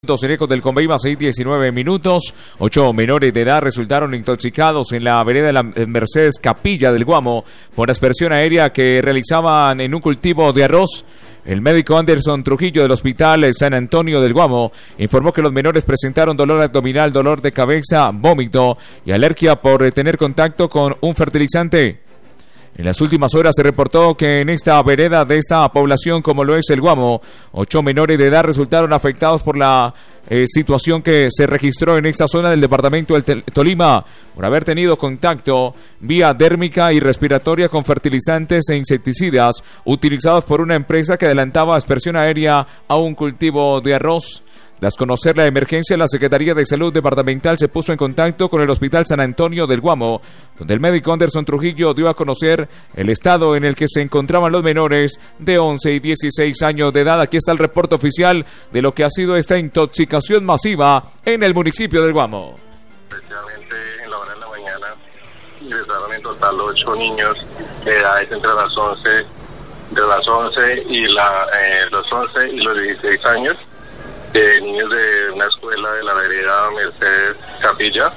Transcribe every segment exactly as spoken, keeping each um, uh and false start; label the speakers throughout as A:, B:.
A: Ecos del Conveima, seis diecinueve minutos. Ocho menores de edad resultaron intoxicados en la vereda de la Mercedes Capilla del Guamo por aspersión aérea que realizaban en un cultivo de arroz. El médico Anderson Trujillo del Hospital San Antonio del Guamo informó que los menores presentaron dolor abdominal, dolor de cabeza, vómito y alergia por tener contacto con un fertilizante. En las últimas horas se reportó que en esta vereda de esta población, como lo es el Guamo, ocho menores de edad resultaron afectados por la eh, situación que se registró en esta zona del departamento del Tolima, por haber tenido contacto vía dérmica y respiratoria con fertilizantes e insecticidas utilizados por una empresa que adelantaba aspersión aérea a un cultivo de arroz. Tras conocer la emergencia, la Secretaría de Salud Departamental se puso en contacto con el Hospital San Antonio del Guamo, donde el médico Anderson Trujillo dio a conocer el estado en el que se encontraban los menores de once y dieciséis años de edad. Aquí está el reporte oficial de lo que ha sido esta intoxicación masiva en el municipio del Guamo.
B: Especialmente en la hora de la mañana ingresaron en total ocho niños de edades entre las once, de las once y la, eh, los once y los dieciséis años. De niños de una escuela de la vereda Mercedes Capilla,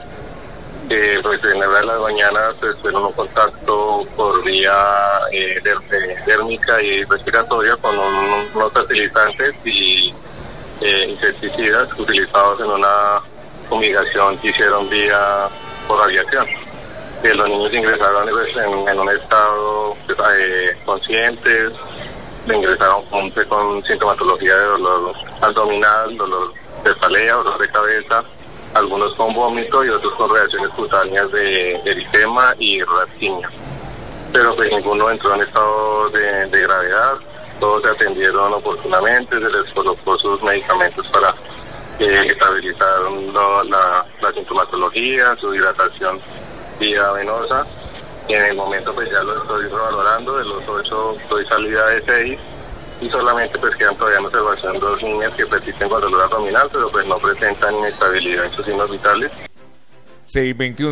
B: que pues en la hora de las mañanas pues, tuvieron un contacto por vía eh, dérmica y respiratoria con un, unos fertilizantes y eh, insecticidas utilizados en una fumigación que hicieron vía por radiación. Eh, los niños ingresaron pues, en, en un estado pues, eh, conscientes. Ingresaron con, con sintomatología de dolor abdominal, dolor de cefalea, dolor de cabeza, algunos con vómito y otros con reacciones cutáneas de eritema y rasquiña. Pero pues ninguno entró en estado de, de gravedad, todos se atendieron oportunamente, se les colocó sus medicamentos para eh, estabilizar no, la, la sintomatología, su hidratación vía venosa. Y en el momento pues ya lo estoy revalorando, de los ocho doy salida de seis y solamente pues quedan todavía en observación dos niñas que persisten con dolor abdominal, pero pues no presentan inestabilidad en sus signos vitales.
A: seis veintiuno